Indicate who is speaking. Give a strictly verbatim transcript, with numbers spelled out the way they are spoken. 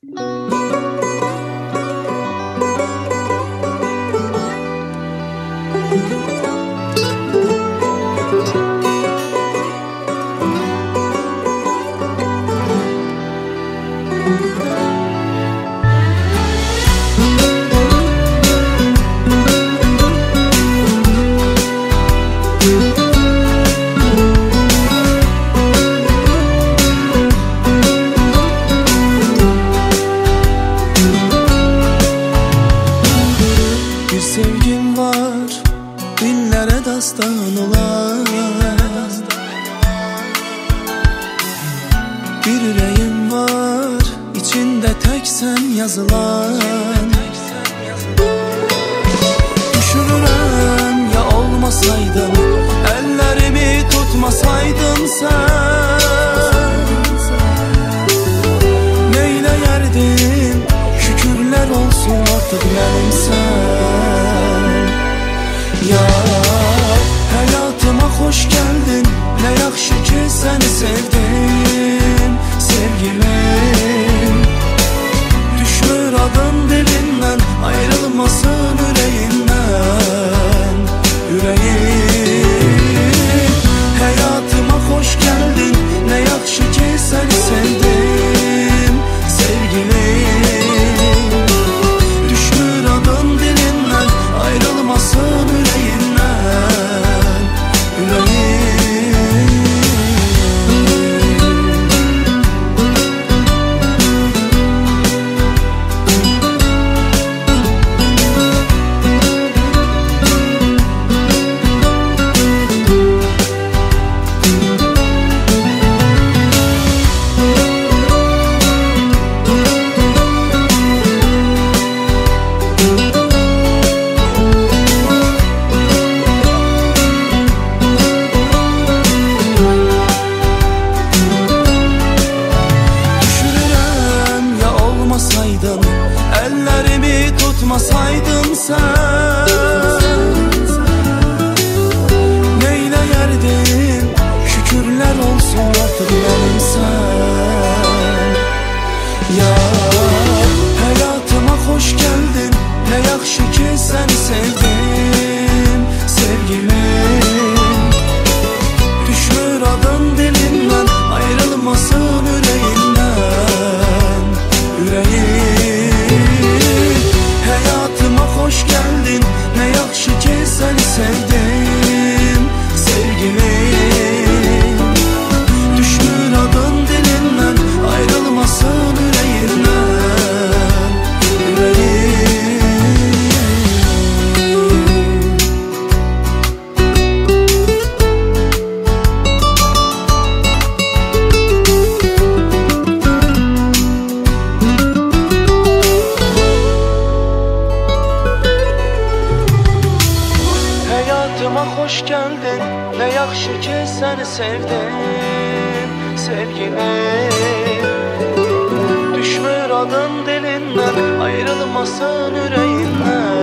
Speaker 1: Bir sevgim var, dillere dastan olan. Bir yüreğim var, içinde tek sen yazılan. Düşünürüm ya olmasaydın, ellerimi tutmasaydın sen, neyleyerdin? Şükürler olsun artık benim sen. Ya hayatıma hoş geldin, ne yaxşı ki seni sevdim sevgilim. Düşmür adın dilinden, ayrılmasın yüreğinden yüreğim. Hayatıma hoş geldin, ne yaxşı ki seni sevdim sevgilim. Düşmür adın dilinden, ayrılmasın yüreğinden yüreğim. Ellerimi tutmasaydın sen, neyleyerdin? Şükürler olsun artık benim sen. Ya hayatıma hoş geldin, ne yaxşı ki seni sevdim sevgilim. Düşmür adın dilinden, ayrılmasın yüreğinden yüreğim. Hayatıma hoş geldin, ne yaxşı ki seni sevdim sevgilim. Düşmür adın dilinden, ayrılmasın yüreğinden yüreğim. Hayatıma hoş geldin, ne yaxşı ki seni sevdim sevgilim. Düşmür adın dilinden, ayrılmasın yüreğinden